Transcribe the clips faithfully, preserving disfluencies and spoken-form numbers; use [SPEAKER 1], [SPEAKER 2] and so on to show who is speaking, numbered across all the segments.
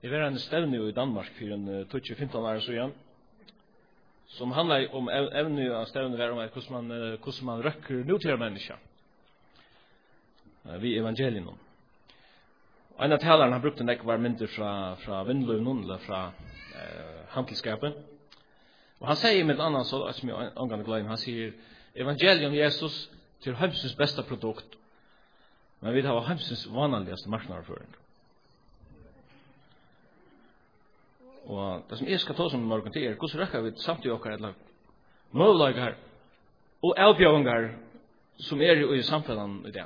[SPEAKER 1] Det var en stevne i Danmark for en tjugo femton år siden, som handler om evne av stevne var om hvordan man, hvordan man røkker nutida mennesker vi evangelien. En av talerne har brukt en ekvar mynter fra, fra Vindløven, eller fra eh, handelskapen. Og han sier med et annet, så, som jeg omgang glad i, han sier, evangeliet om Jesus til heimsens beste produkt, men vi har heimsens vanligste marknadsføring. Og det som jeg skal ta som morgen til er, hvordan rekker vi samtidig okker eller måløyger og avbjøringer som er i samfunnet i det.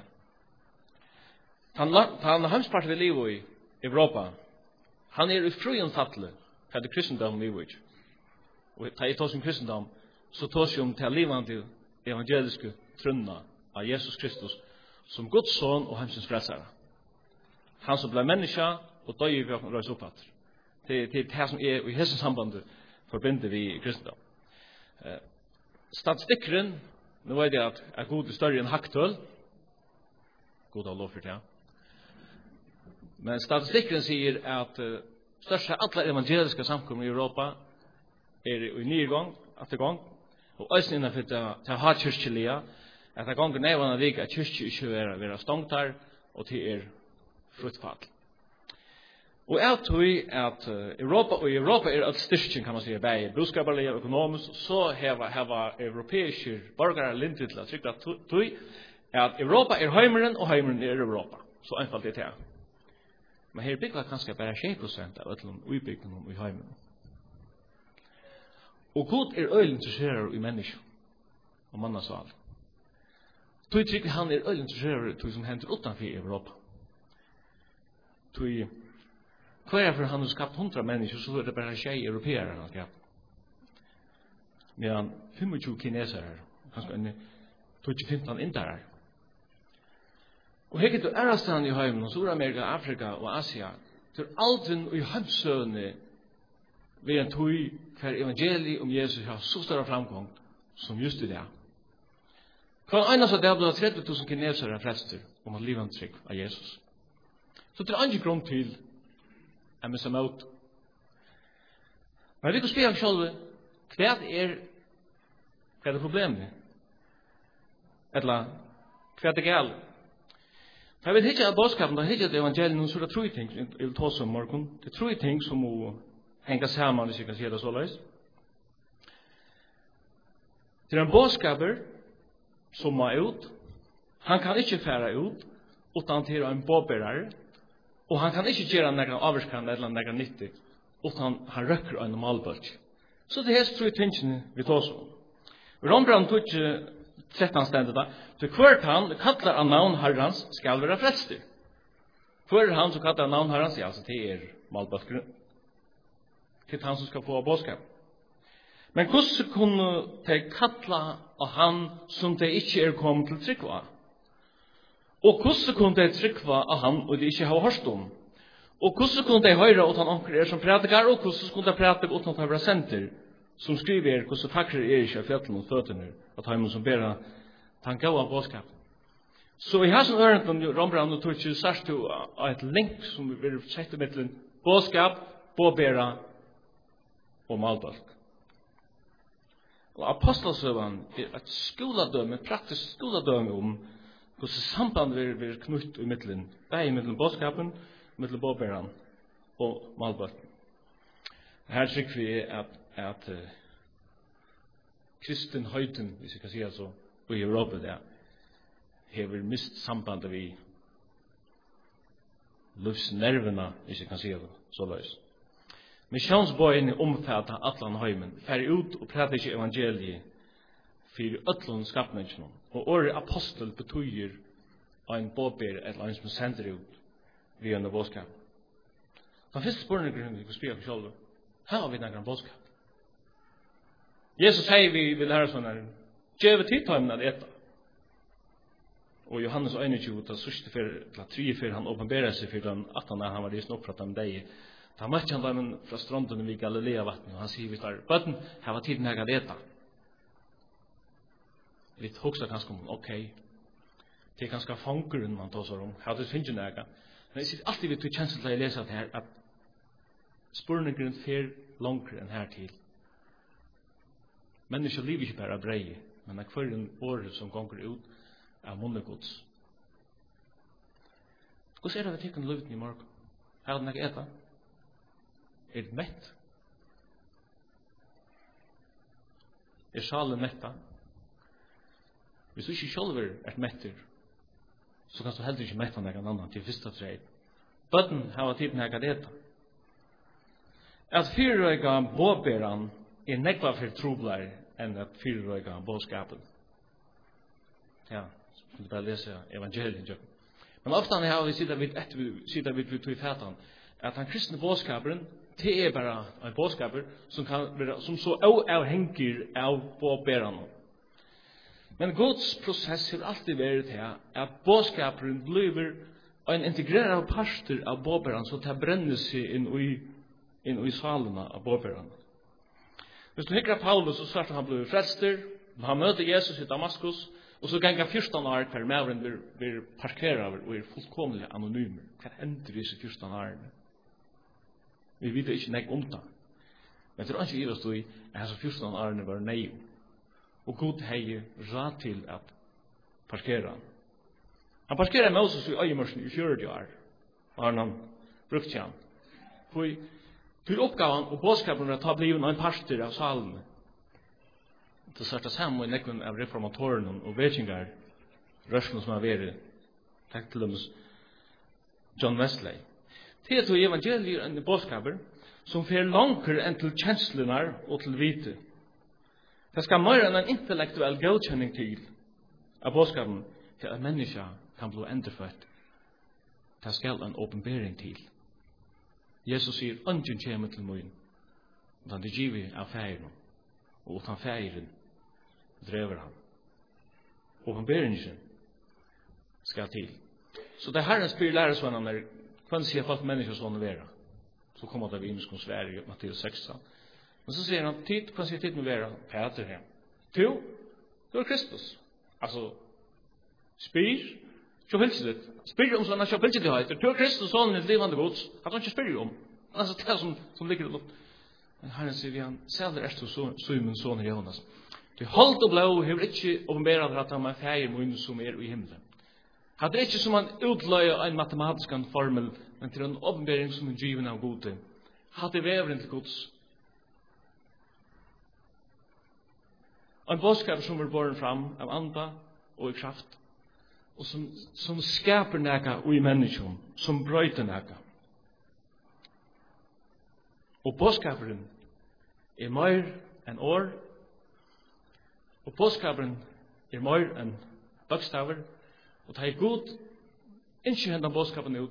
[SPEAKER 1] Han heimspart vi livet i Europa, han er i fruen fattle, hva det kristendom livet i. Og ta i tås om kristendom, så tås om til livande evangeliske trunna av Jesus Kristus som Guds son og heimsens frelsare. Han som ble menneska og døy i kroppen røys oppfatter. Det er det som er i hese sambandet forbinder vi i kristendom. Eh, Statistikkeren, nå vet jeg at er god større enn haktøl. God har lov for det. Men statistikkeren sier at uh, største alle evangeliske samkommer i Europa er i nedgang, etter gang, og også innenfor til å ha kyrkjelige, at det ganger nevene vik at kyrkje ikke er være stångt her, og til er fruttfall. Og jeg tror at uh, Europa, og i Europa er alt styrken, kan man si, bare budskapelige og økonomisk, så har europeiske borgere lintet til å trykke at Europa er heimeren, og heimeren er Europa. Så einfalt er det. Men her bygger kanskje bare tjue prosent av ødelen utbyggingen i heimeren. Og Gud er øyelig interesseret i mennesker, og mannasal. Tui trykker han er øyelig interesseret i det som hender utenfor Europa. Tui hver er for han har skapt hundra mennesker, så er det bare tjei europeere han har skapt. Medan tjugofem kinesere, kanskje en tjugo femton indere. Og her getur ærastan i heimen, Sur-Amerika, Afrika og Asia, til aldrin og i heimsøvne ved en tog hver evangeliet om Jesus har så større framgång som just i det. Hver ene så det har blitt tretti tusen kinesere frelster om at livet trygg av Jesus. Så det er andre grunn til at vi ser mot. Men vi kan spørre selv, hva er, hva er problemet? Eller, hva er det galt? For jeg vet ikke at bådskapen, det er ikke at evangelien, så er det tre ting, jeg vil ta som morgen, det er tre ting som må henge sammen, hvis jeg kan si det så løs. Det er en bådskaper som må ut, han kan ikke fære ut, utan til en bådbærere, og han kan ikke gjøre noen avvirkende eller noen nyttig, utan han røkker en normalbølg. Så det er tre tingene vi tar som. Rombrand tog ikke tretton stendet da, til hvert han kallar av navn herrans skal være frelster. Hver han som kallar av navn herrans, ja, altså det er malbølgren. Det er han som skal få bådskap. Men hvordan kunne de kalla av han som de ikke er kommet til trykva? Og hvordan kunne de trykva av han og de ikke har hørt om? Og hvordan kunne de høre utan onker er som prædikar, og hvordan kunne de prædikar utan at de var senter, som skriver hvordan takker er ikke av fjettene og føttene, at han som ber han gav av bådskap. Så i hans ørenden, Rombrand og Torkje, sørst du av et link som vi vil sette med til bådskap, bådbæra og malbølg. Og apostelsøven er et skoladømme, et praktisk skoladømme om hvordan sambandet vil knutt i middelen, begge i middelen bådskapen, middelen bådbæran og malbølg. Her trykker vi at, at uh, kristen høyden, hvis jeg kan si det så, og i Europa der, hever mist sambandet vi livsnervene, hvis jeg kan si det så løs. Missionsbøyene omfatter atlan høymen, fer ut og prater ikke evangeliet for atlan skapningene. Og året apostel betyr en bådbærer eller en som sender ut via en bådskap. Den første spørningen vi kan spørre oss selv, her har vi noen bådskap. Jesus sier vi vil lære sånn her, gjør vi tidtøymen at etta. Og Johannes einogtjúgu, ta sørste for, ta tredje for han åpenberer seg for den at han, han var risen opp fra dem deg. Da møtte han dem fra strånden vid Galilea-vatten, og han sier vi der, bøtten, her var tiden jeg at etta. Vi hoksa kanskje om, ok, det er kanskje fangeren man tar seg om, her det finnes jo næga. Men jeg sier alltid vi tog kjensel til å lese at her, at spurningen fer långre enn her til. Mennesker lever ikke bare av brei, men av hver en året som gonger ut av munnegods. Hvordan er det vi tikkene løvden i morgen? Har den ikke eta? Er det mett? Er salen metta? Hvis du ikke selv er metter, så kan du heller ikke metta noen annan til første treid. Bøtten har tid med å eta. At fyrrøyga båberan er nekva for troblar enn at fyrrøyga båskapen. Ja, så du bare lese evangeliet. Men ofta har vi sida vid ett sida vid vid vid fatan at han kristne båskaperen det er bara en båskaper som kan vera som så avhengig av båberan. Men Guds prosess har alltid vært her at båskaperen blir en integrerad parter av båberan så det brenner seg inn i inn i salene av båberan. Hvis du hikker Paulus så starter han blir frelster, han møter Jesus i Damaskus, og så ganger fjorton år hver mævren blir, blir parkerer og er fullkomlig anonymer. Hva hender disse fjorton årene? Vi vet ikke nek om det. Men det er ikke i oss i at disse fjorton årene var nei. Og Gud hei råd til at parkere han. Han parkerer Moses i øyemørsen i fjorti år, og han han brukt han. For til oppgaven og bådskapen var å ta bliven en parster av salene. Det startet sammen med nekken av reformatorene og vekingar, rørsene som har vært, takk til dem John Wesley. Det er til evangeliet en bådskaper som fer langere enn til kjenslenar og til vite. Det skal mer enn en intellektuell godkjenning til av bådskapen til at menneska kan bli endrefødt. Det skal en åpenbering til. Jesus sier, «Ungen kommer til min, og han er givet av feiren, og utan feiren drever han.» Åpenberingen skal til. Så det Herren spyr læresvennerne, hva sier folk mennesker sånn å være? Så kommer det vi inn i Sverige, Matteus sexton. Men så sier han, tid, hva sier tid med å være? Peter her. To, du er Kristus. Altså, spyr, så hilser det. Spyr om sånne kjøpilseligheter. Du er Kristus, sånn i livande gods. At han ikke spyr om. Altså, det er som, som ligger i luft. Men Herren sier vi han, selv er du Simon, sånn i Jonas. Du holdt og blå, hever ikke åpenbæret at han er feir munn som er i himmelen. Han er ikke som han utløyer en matematisk formel, men til en åpenbæring som er given av gode. Han er veveren til Guds. En bådskap som er båren fram av anda og i kraft, og som, som skaper næga i mennesken, som brøyter næga. Og bådskaperen er mer enn år, og bådskaperen er mer enn bokstaver, og det er god, ikke hendan bådskapen ut.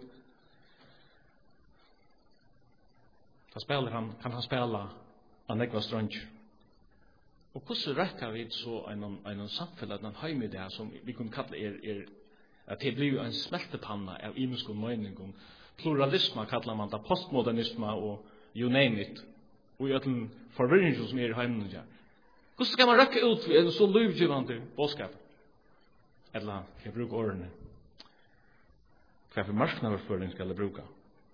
[SPEAKER 1] Da spiller han, kan han spela av nekva strønger. Og hvordan rekker vi så en, en samfunn, en heim i det som vi kunne kalle er, er at det blir en smeltepanna av imensk og mening. Pluralisme kallar man det, postmodernisme og you name it. Og i en forvirring som er i heimen. Hvordan skal man rekke ut en så livgivende bådskap? Eller kan jeg bruke årene? Hva for marsknaverføring skal jeg bruke?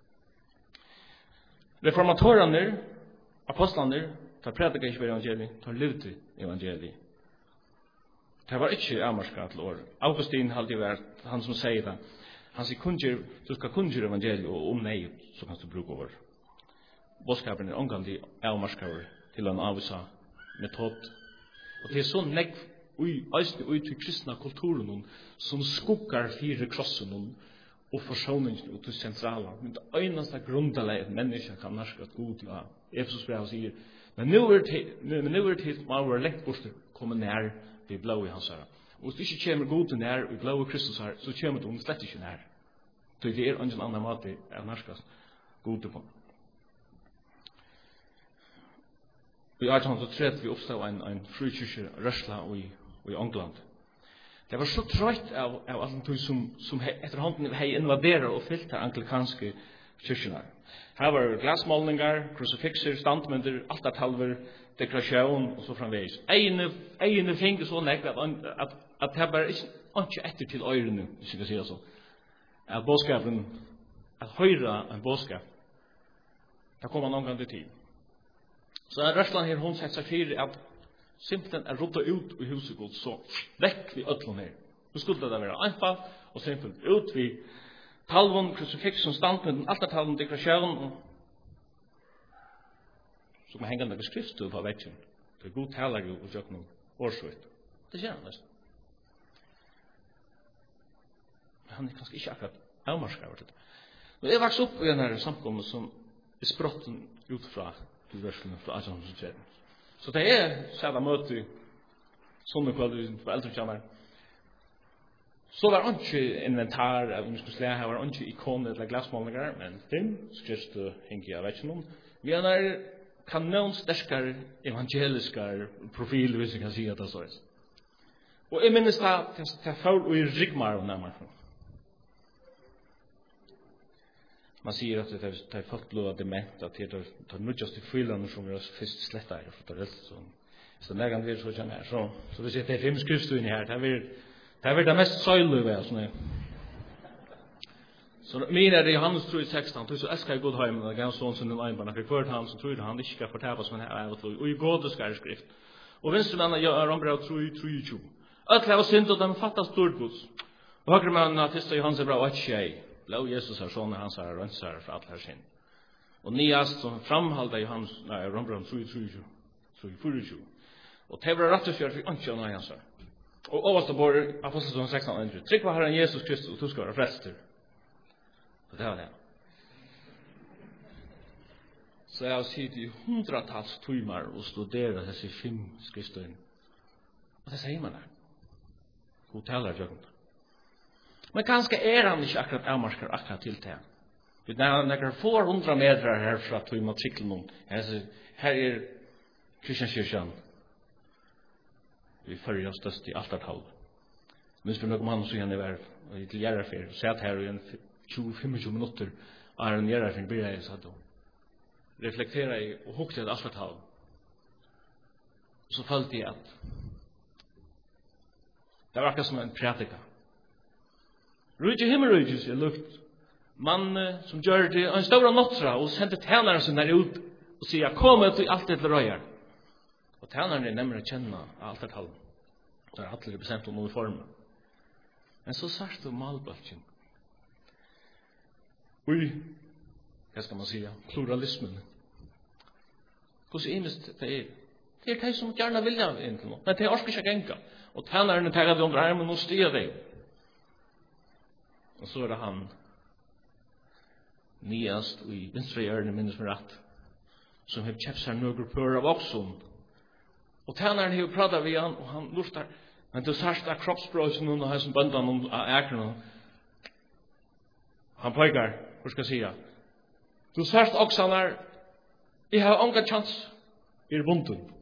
[SPEAKER 1] Reformatorene, apostlene, tar predika ikke evangeliet, tar levde evangeliet. Det var ikke avmarska til år. Augustin har alltid vært han som sier det. Han sier kunngjør, du skal kunngjøre evangeliet, og om nei, så kan du bruke år. Bådskapen er omgående avmarskaver til en avvisa metod. Og det er så negv ui, eisne ui til kristna kulturen som skuggar fire krossen og forsoningen ut til sentrala. Men det øyneste grundaleg at mennesker kan narska at god ja. Efesus brev sier, men nu er det til man var lengt bort komme nær vi blå i hans herre. Og hvis det ikke kommer god til nær vi blå i Kristus her, så kommer det slett ikke nær. Så det er en annen måte av narska god til på. I eighteen oh three vi oppstod en, en frikyrkje rørsla i, i England. Det var så trøyt av, av alt det som, som etterhånden hei invaderer og fyllt de anglikanske kyrkjene. Her var glasmålningar, krucifixer, standmyndir, alt at halver, dekorasjon og så framveis. Egene, egene fingre så nekk at, at, at det bare ikke etter til øyrene, hvis jeg kan si det så. At bådskapen, at høyra en bådskap, Det kommer någon gång till tid. Så är rörslan här hon sätter sig för att simpelthen är rota ut i huset Gud så väck vi öllon här. Nu skulle det vara einfalt och simpelt ut vi talvon, crucifixen, standpunkten, allt talvon, dekoration och så man hänger några skrifter på väggen. Det är god talar ju och jag någon årsvitt. Det gör han nästan. Men han är kanske inte akkurat avmarskar över det. Men jag vaks upp i den här samkommet som är sprotten utifrån till versen från Ajansson. Så det är sådana möte sådana kväll för äldre tjänar. Så var inte inventar av vi skulle säga här var inte ikoner eller glasmålningar men fem skrifter hänger jag vet inte. Vi är kanonstärskar evangeliska profil hvis jag kan säga det så är. Och jag minns att det fall i Rigmar och närmare. Man säger att det är fått lov att dement att det är nödjast i fyllan som är först slätta här för det så så när kan vi så känna här så så vi ser det fem skrifter in här det är det är det mest söjliga så så min är det Johannes tre sexton så älskar jag god hem och ganska sån som den einbarna för kvart han så tror han inte ska förtäpas men här är och i god ska skrift och vänster man jag är bra tre tre tjugo att det var synd att de fattas stort Guds och högre man att det Johannes är bra att tjej Låt Jesus har såna hans är rensar för alla sin. Och niast som framhåller Johannes nej Rembrandt tre tre tjugo så i fyra tjugo. Och det var rätt för för inte någon ansvar. Och överst på bord aposteln sexton andra. Tryck på Herren Jesus Kristus och du ska vara frälst. Och det var det. Så jag har suttit i hundratals timmar och studerat dessa fem skrifter. Och det säger man där. God talar jag inte. Men kanske är han inte akkurat avmarskar akkurat till det. Vi när när får hundra meter här från att vi matrikeln här här är Kristianskyrkan. Vi förjar störst i altartal. Men för någon man så gärna var i till Järfär så satt här i en tjugo till tjugofem minuter är en Järfär börjar så då. Reflektera i och hukta det altartal. Så följde jag att det var akkurat som en predika. Rydde himmelryddes är lukt. Man som gör det en stora nottra och sände tjänaren sin där ut och säger kom ut i allt det röjar. Och tjänaren är nämligen att känna allt det tal. Det är alltid bestämt om uniformen. Men så särskilt om malbölken. Oj, vad ska man säga? Pluralismen. Hur så imest det är. Det är det som gärna vill jag inte nå. Men det är orskar inte gänga. Och tjänaren är taggad under armen och stiger det. Och så är det han niast i vinstra hjörne minns mig rätt som har köpt sig några pör av oxon. Och tjänaren har pratat vid han och han lustar men det särsta kroppsspråken under här som böndan om äkren han pojkar, hur ska jag säga du särsta oxanar jag har ångat chans i bunden.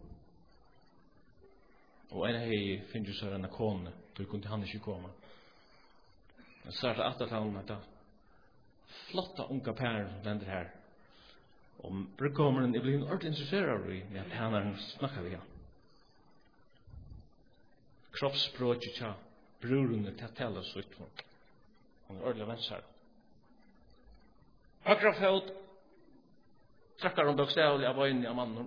[SPEAKER 1] Och en hej finns ju så här en kone då kunde han inte komma. Men så är det att han med det flotta unga pär vänder här. Och brukkomaren är blivit ordentligt intresserad i att han snackar vi. Kroppsspråket tja brorunne till att tala så ut. Han är ordentligt vänster. Högra fot trackar de bokstavliga var in i mannen.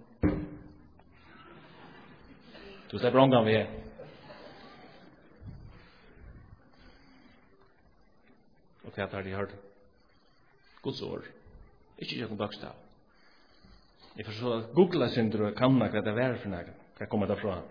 [SPEAKER 1] Du ser brångan vi är. Och det har de hørt Guds ord. Ikke kjøkken bokstav. Jeg får så googla sin og kanna hva det er for noe. Hva kommer det fra?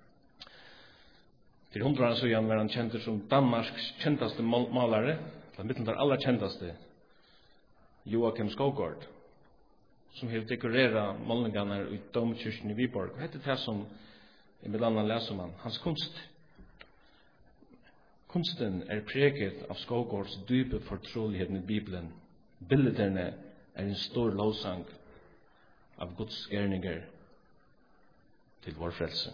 [SPEAKER 1] Til hundra år siden var han kjent som Danmarks kjentaste malare. Det er mittelen der aller kjentaste. Joachim Skogård. Som har dekoreret målningarna i domkyrken i Viborg. Hva heter det som i Milan leser man? Hans kunst. Kunsten er preget av Skogårds dype fortrolighet i Bibelen. Bilderne er en stor lovsang av Guds gärningar til vår frelse.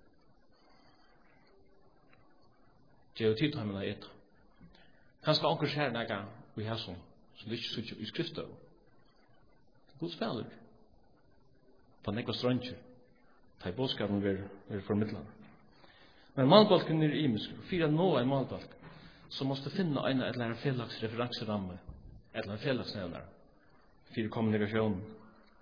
[SPEAKER 1] Det er jo tid til å ete. Kanskje anker skjer nega vi har som som det ikke sitter i skriftet. Guds fælder. På nekva stranger. Ta i bådskapen vi er formidlende. Men malbalken er imisk. For å nå en malbalk så måste finna en eller en felags referensramme eller en felagsnevnare for kommunikasjon.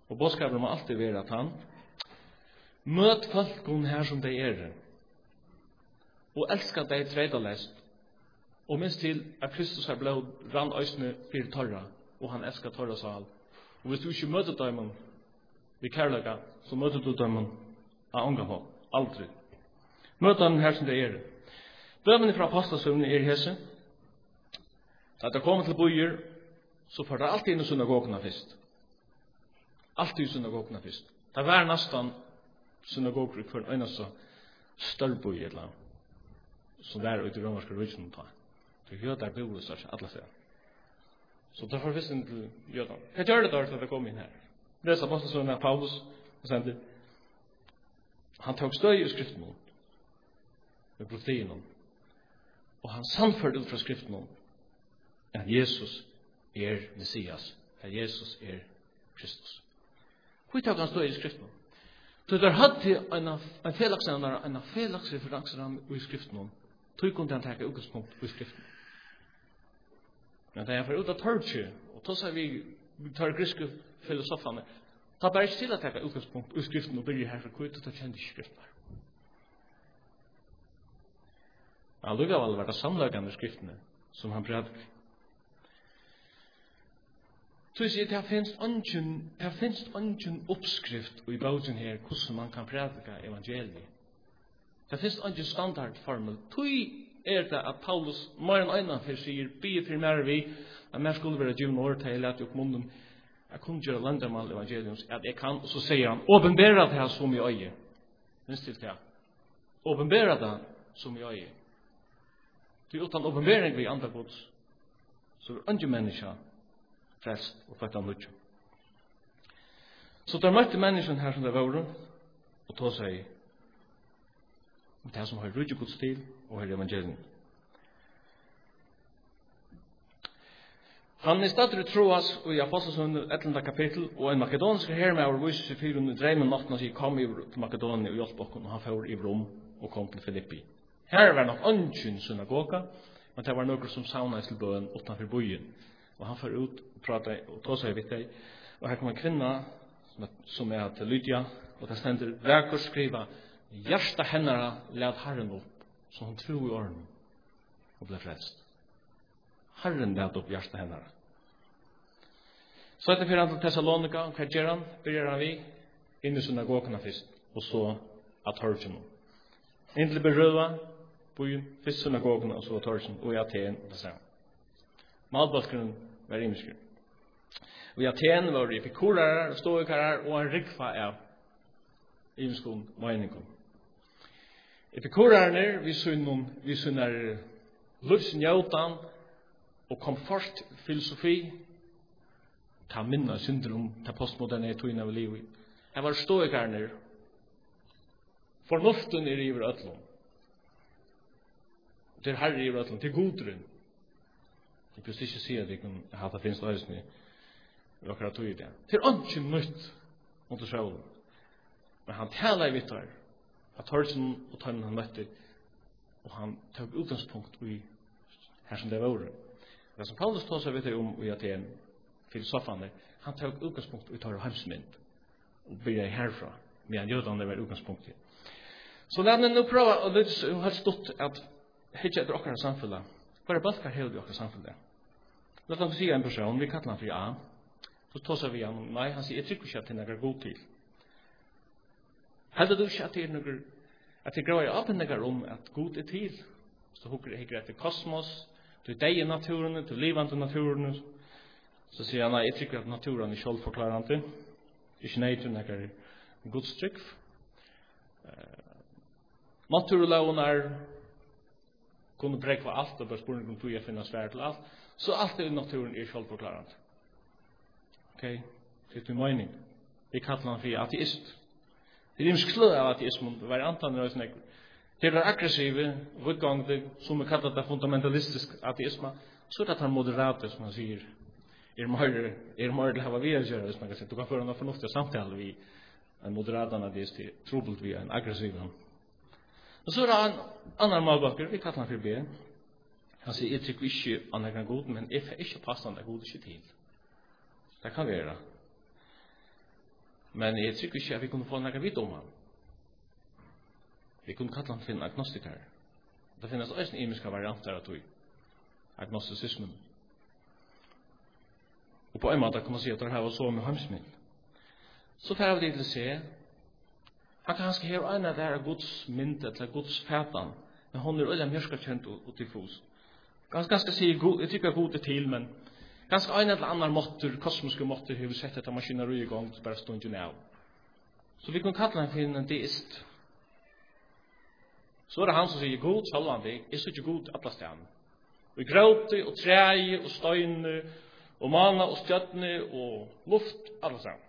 [SPEAKER 1] Og bådskapen må alltid være at han møt folkene her som de er, og elska deg tredalest, og minst til at Kristus har blod rann øysene for torra, og han elskar torra sal. Og hvis du ikke møter dem vi kærlega, så møter du dem av unga hånd, aldri. Møter dem her som de er. Dømene fra apostelsøvnen er hese. Da det kommer til bøyer, så får det alltid inn i synagogene først. Alltid i synagogene først. Det var nesten synagoger for en eneste større bøy eller annet. Som der ute i romerske rydsen ta. Så jøder bor det størst, alle steder. Så derfor visste han til jødene. Jeg gjør det da til det kom inn her. Det er apostelsønnen av Paulus, og sendte. Han tok støy i skriften om, med profetien om, og han samførte ut fra skriften om, at Jesus er Messias, at Jesus er Kristus. Hvor tok han støy i skriften om? Så der hadde en, en felaksenar, en felaksreferanser i skriften om, tog kunne han takke utgangspunkt i skriften. Men da jeg får ut av tørtje, og så sier vi, vi tar griske filosofene, ta bare ikke til å takke utgangspunkt i skriften og begynner her for kvitt, og ta kjent ikke skriften. Han lukket av alle vært samlagende skriftene som han prædker. Så jeg sier, det finnes ingen, det finnes ingen oppskrift i bauten her, hvordan man kan prædike evangeliet. Det finnes ingen standardformel. Tøy er det at Paulus mer enn øyne for sier, bygge for mer vi, at mer skulle være djuvn år til, at jeg munnen, jeg kunne gjøre landermal evangelium, at jeg kan, og så sier han, åpenbæra det her som i øye. Minst til det. Åpenbæra det som i øye. Det er utan åpenbæring vi andre gods, så er andre mennesker frelst og født av nødja. Så der møtte mennesken her som det var, og tog seg om det som har rydde gods til, og her evangelium. Han er stadig troas i Apostelsund ellevte kapittel, og en makedonsk hermeaver viser seg fyrir under dreimen natten at han kom til Makedonia og hjelp okken, og han får i Rom og kom til Filippi. Her var nok ungen synagoga, men det var noen som sauna til bøen utenfor byen. Og han får ut og prater og tar seg vidt deg. Og her kom en kvinna som er til Lydia, og det stender verk og skriva, hjersta hennara led Herren opp, så hun tro i åren og ble frelst. Herren led opp hjersta hennara. Så etter fyrir han til Thessalonika, hva gjør han? Begynner han vi inn i synagogene først, og så at Torgen. Inn til Berøva, byen, først synagogene, og så Torgen, og i Aten, og det samme. Malbalskeren var imenskere. Og i Aten var det epikurer, stoikarer, og en rikva av imenskeren meningen. Epikurerne, vi synner, vi synner livsnjøtan og komfortfilosofi, ta minna syndrom, ta postmoderne tøyna av livet. Her var stoikarne, fornuften er iver øtlom. Det er herre iver øtlom, til godren. Jeg kan ikke si at jeg kan ha det finnes løsning i akkurat tog i det. Det er ikke nytt mot sjølen. Men han taler i vittar at Torsen og Tønnen han møtte, og han tok utgangspunkt i her som det var. Det som Paulus tar seg vittar om i Aten, filosofane, han tok utgangspunkt i Torre Heimsmynd, og begynner herfra, medan jødene var utgangspunkt i. Så la meg nå prøve, og det har stått at hitje etter okkara samfunnet, hva er balkar hele i okkara samfunnet? La oss si en person, vi kallar han for A, så tåsar vi han, nei, han sier, jeg trykker ikke at det er noe god til. Heldur du ikke at det er noe, at det grøy opp noe om at god er til? Så hukker jeg etter kosmos, til deg i naturen, til livande naturen, så sier han, nei, jeg trykker at naturen er selvforklarende, ikke nei til noe godstrykk. Naturloven er kunne brekva alt, og bare spørsmål om tog jeg finner svær til alt, så alt i naturen er selvforklarende. Ok, det er min mening. Jeg kallar han for ateist. Det er imsk sløy av ateismen, det var antan i røysen ekkur. Det er aggressive, utgangde, som vi kallar det fundamentalistisk ateisme, så er det han moderate, som han sier, er mer, er mer til å hava vi å gjøre, hvis man kan si. Du kan føre noe fornuftig samtale vi, en moderatan ateist, trobult vi, en aggressiv han. Og så er det en annan malbakker, vi kallar han for B. Han sier, jeg tykker ikke han er god, men jeg får ikke passe han er god ikke til. Det kan være. Men jeg tror ikke at vi kunne få noe vidt om han. Vi kunne kalla han for en agnostiker. Det finnes også en imiske varianter av tog. Agnosticismen. Og på en måte kan man si at det her var så med hamsmiddel. Så tar vi det til å se. Han kan kanskje høre en av det her Guds mynd, eller Guds fætan, men hun er øyla mjørskakjent og diffus. Ganske ganske si, jeg tykker god er til, men ganske en eller annen måtter, kosmiske måtter, har vi sett etter maskineri i gang, så bare stunden av. Så vi kan kalla han for en deist. Så er det han som sier, god, salvandig, jeg sier ikke god alle stedene. Vi gråter og træer og støyner, og mana og stjøttene og luft, alle stedene.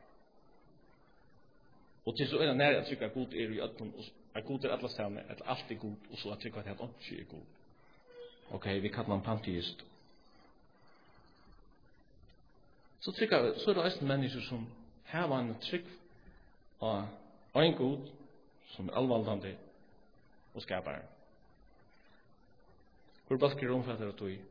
[SPEAKER 1] Og til så er det nære at trykker at god er i ødelen, at god er alle stedene, at alt er god, og så at trykker at alt ikke er god. Ok, vi kallar han panteist. Så trykker, så er det også mennesker som har en trygg av en god, som er allvaldande og skapare. Hvor basker omfatter det tog?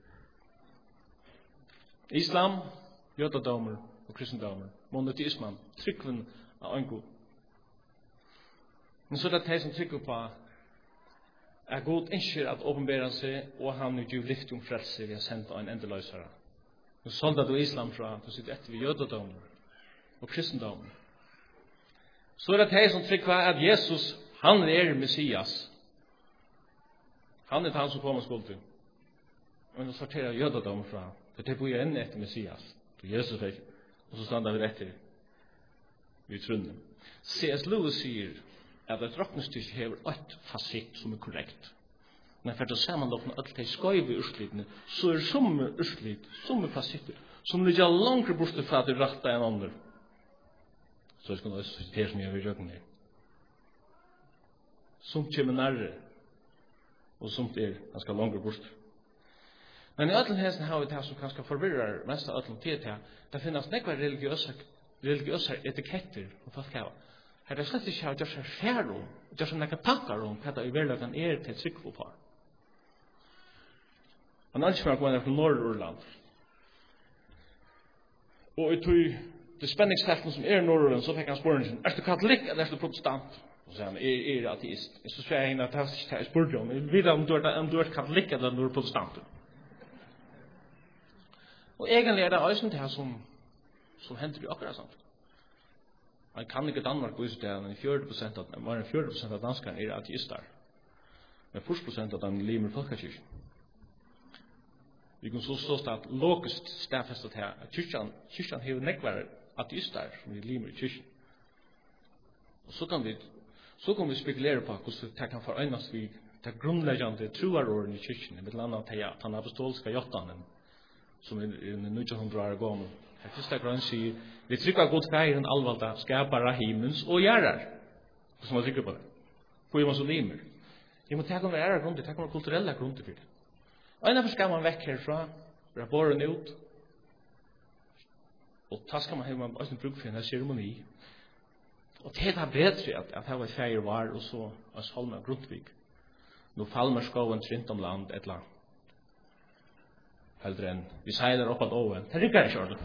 [SPEAKER 1] Islam, jødadommer og kristendommer, monoteismen, tryggven av en god. Men så er det de som trykker på at God ønsker at åpenbære seg, og han vil jo lyfte om frelse ved å sende en endeløsere. Og sånn at du islam fra, du sitter etter ved jødedommen og kristendommen. Så er det de som trykker på at Jesus, han er Messias. Han er han som kommer skulden. Og så sorterer jødedommen fra, for det bor jo enn etter Messias. Og Jesus vet, og så stander vi etter vi trunnen. C S Lewis sier at et råknestykke hever ett fasit som er korrekt. Men for å sammenlåpne alt de skøyve urslitene, så er somme urslit, somme fasitter, som ligger langt borte fra det rette enn andre. Så jeg skal nå sitere som jeg vil gjøre ned. Somt kommer nærre, og somt er ganske langt borte. Men i ødlenheten har vi det som kanskje forvirrer mest av ødlen til til, det finnes nekva religiøse, religiøse etiketter og folk her. Her er slett ikke å gjøre seg færre om, gjøre seg nekka tankar om hva det i verden er til trygg på. Han ønsker meg å gå inn fra Nord-Urland. Og i tog det spenningsfelten som er i Nord-Urland, så fikk han spørsmålet, er du katolikk eller er du protestant? Og så sier han, jeg er ateist. Så sier jeg henne at jeg spurte om, jeg vet om du er katolikk eller du er protestant. Og egentlig er det også det som, som hender i akkurat samt. Man kan ikke Danmark vise det, men fjorten prosent av, mer enn fjorten prosent av danskene er ateister. Men først prosent av dem limer folkekirken. Vi kan så stå at lokest stedfestet her, at kyrkjan, kyrkjan har nekvar ateister som er limer i kyrkjen. Og så kan vi, så kan vi spekulere på hvordan det kan forenes vi til grunnleggende troaråren i kyrkjen, med blant annet til den apostolske jottanen, som er nio hundre år gammel. Her første grunn sier, vi trykker godt feiren allvalda, skapare himmels og gjerrar. Hvordan man trykker på det? Hvor er man så limer? Jeg må tenke om det er grunner, tenke om det kulturelle grunner for det. Og derfor skal man vekk herfra, være båren ut, og da skal man ha man også bruk for en ceremoni. Og det er bedre at, at her var feir var, og så av Salma Grundtvig. Nå falmer skoven trint om land, et land. Heldre enn vi seiler opp at åen. Det rykker ikke ordet.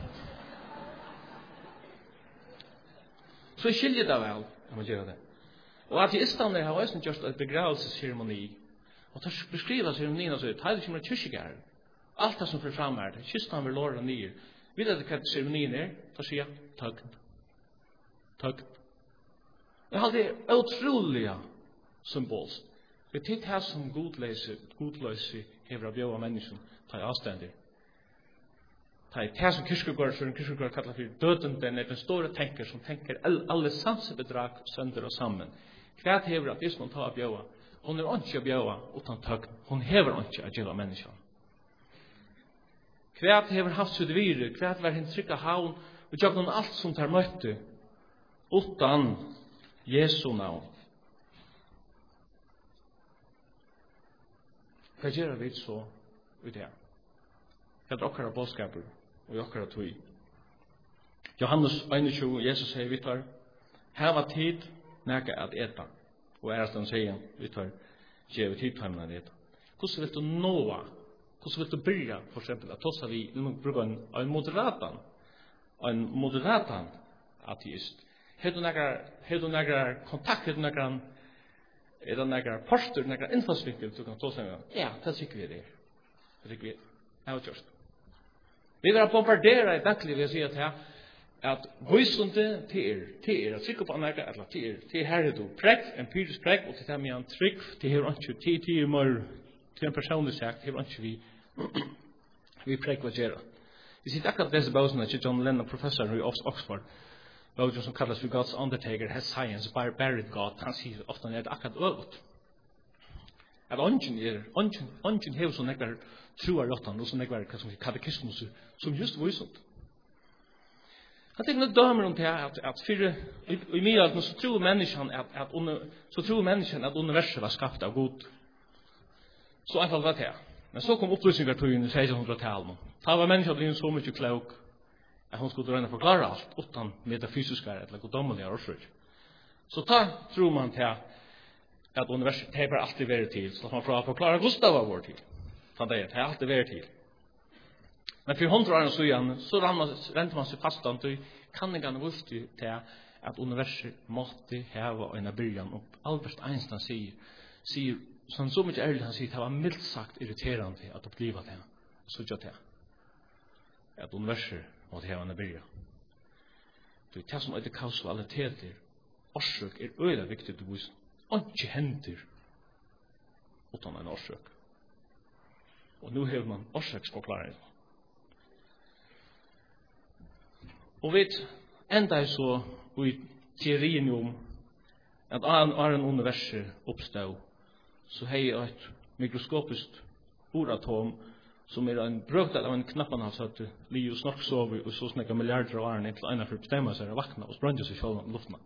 [SPEAKER 1] Så jeg skiljer det vel, om man gjør det. Og ateistene har også gjort et begravelsesceremoni. Og det beskriver ceremonien og sier, det er ikke mer kyrkjegæren. Alt det som får fram er det. Kyrkjegæren vil låre nye. Vet du hva ceremonien er? Da sier jeg, tøgn. Tøgn. Jeg har det utroliga symbolsk. Det er det som godløse, godløse hever av bjøv av mennesken, ta i avstendig. Ta i det som kyrkjegård, som kyrkjegård kallar for døden, den er den store tenker som tenker alle sansebedrag sønder og sammen. Hva hever at hvis man tar av bjøva? Hon er ikke å bjøva utan tøgn. Hon hever ikke å gjøre mennesken. Hva hever haft sitt vire, hva var henne trykka havn, og gjør noen alt som tar møtte, utan Jesu navn. Hva gjør vi så ut her? Hva er okkara bådskaper og okkara tøy? Johannes einogtjúgu, Jesus sier vi tar, heva tid nega at eta. Og er at han sier, vi tar, gjør vi tid til at eta. Hvordan vil du nå? Hvordan vil du byrja, for eksempel, at tossa vi, vi må bruke en, en moderatan, en moderatan ateist. Har du några har du några kontakt med några är det några poster några infallsvinkel du kan ta säga. Ja, det tycker vi det. Det tycker vi. Ja, just. Vi vill bombardera i dagliga vi säger att att vysunde till till att trycka på några eller till till här du präck en pyris präck och till mig en trick till här och till till mer till en personlig sak här och vi vi präck vad gör. Vi sitter akkurat dessa bausen att John Lennon professor i Oxford Bausen som kallas för God's Undertaker has science by buried God han säger ofta det akkurat övrigt. Att ungen är ungen ungen har så några tror jag att och så några som katekismus som just vysunt. Jag tänker att dömer om det att att för i mig att så tror människan att att så tror människan att universum var skapat av Gud. Så i alla fall var det. Men så kom upplysningar till i sextonhundratalet. Ta var människan blev så mycket klok att hon skulle kunna förklara allt utan metafysiska eller gudomliga orsaker. Så ta tror man till att universum täpper alltid vara till så man får förklara Gustav av vår tid. Ta det är alltid vara till. Men för hundra år sedan så ränte man sig fast att du kan inte visste till att universum måste ha en början och Albert Einstein säger säger som så mycket ärligt han säger det var milt sagt irriterande att uppleva det så jag det att universum måste ha en början. Det är som att det kausalitet orsök är öde viktigt att visa inte händer utan en orsök. Och nu har man orsöksförklaring. Och vet ända är så i teorin om att är en universum uppstår så har jag ett mikroskopiskt uratom som är en brökdel av en knappan har satt Leo Snork sover och så snäcka miljarder av år till ena för att bestämma sig att vakna och spränga sig själv i luften.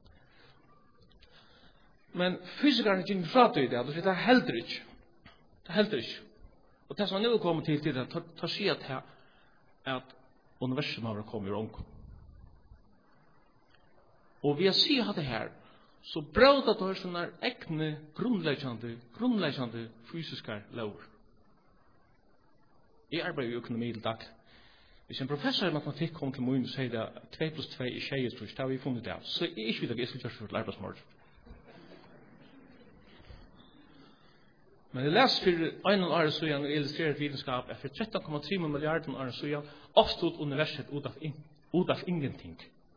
[SPEAKER 1] Men fysikerna är inte från det att det är helt rich. Det är helt rich. Och det som nu kommer till till att ta sig att här att universum har kommit i omkom. Och vi har sett det här så bra att det är sådana äkna grundläggande, grundläggande fysiska lov. I arbetar i ekonomi till dag. Hvis en professor i matematik kommer till mig och säger att två plus två är tjejs, så har vi funnit det. Så är inte vi det, jag skulle göra för arbetsmål. Men det läs för en år så igen illustrerat vetenskap att för tretton komma tre miljarder år så igen uppstod universum ut av in, ut av ingenting.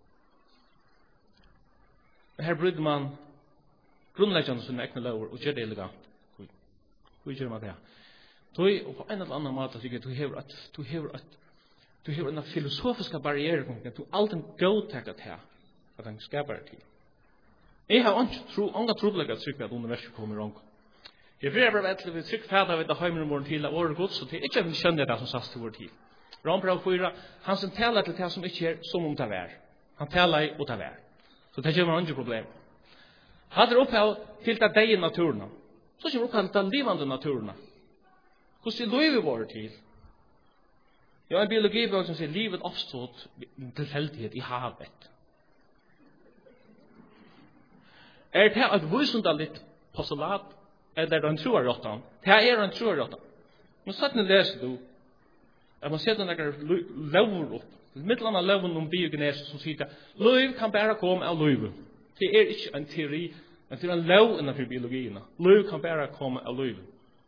[SPEAKER 1] Men här brydde man grundläggande sina egna lover och gör det elegant. Hur gör man det? Då är på en eller annan måte tycker du har att du har att du har en filosofiska barriär att du alltid godtar det här att han skapar till. Jag har inte tro många troliga att trycka att universum kommer igång. Jag vill bara veta vi tryck färda vid det hemmen vår till vår Gud så till inte vi känner det som sagt till vår tid. Rambrau fyra han som talar till det som inte är som om det var. Han talar i och det var. Så det är ju problem. Hade upphåll till det i naturen. Så kommer upphåll till levande naturen. Hur ser livet vår tid? Jag en biologibok som säger livet uppstod tillfällighet i havet. Är det att vusundaligt postulat eller en troarrottan? Det är en troarrottan. Men så att ni läser du att man sätter några lovor upp. Mittlarna loven om biogenes som säger liv kan bara komma av liv. Det är inte en teori, men det är en lov inom biologin. Liv kan bara komma av liv.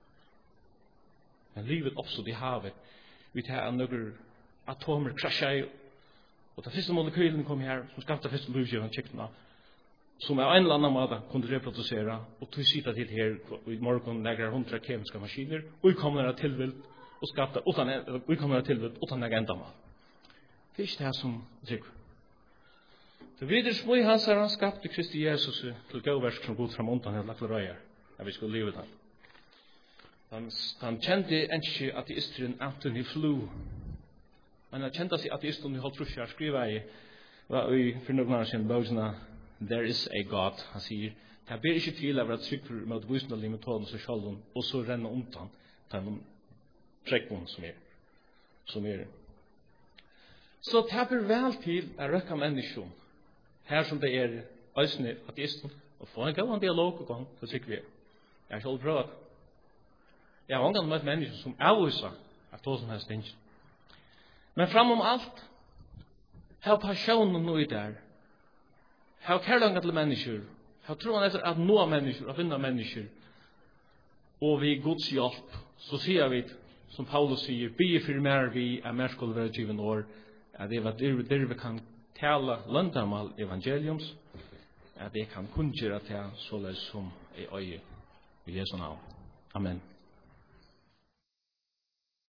[SPEAKER 1] Men livet uppstod i havet. Vi tar några atomer kraschar och den första molekylen kom här som skapade första livgivande kikterna som är en eller annan måte kunde reproducera och tog sitta till här i morgon lägger hundra kemiska maskiner och vi kommer att tillvilt och skapta utan vi kommer att tillvilt utan några ändamål. Det är inte det som tycker. Det vidare små i hans har han skapte Kristi Jesus till gåverk som god fram undan hela röjar när vi skulle leva där. Han, han kände inte ateisteren Anthony Flew. Men han kände sig ateisten i halvtrusjar skriva i var i för några år sedan bögerna There is a God. Han säger det ber inte till att tryck för mot visnande metoden så själv och så renna undan ta någon träckbon som är som är så tapper väl till att räcka människan här som det är ösne ateisten och få en god dialog och gång så tycker vi jag ska pröva. Jag har många med människor som avvisar att ta som helst inte. Men framom allt har passionen nu där ha kärlanga til mennesker, ha troen etter at nå mennesker, at vinna mennesker, og vi Guds hjelp, så sier vi, som Paulus sier, be for mer vi er mer skulle være given år, at det var der vi kan tala landamal evangeliums, at det kan kunngjøre til såleis som i øye i Jesu navn. Amen.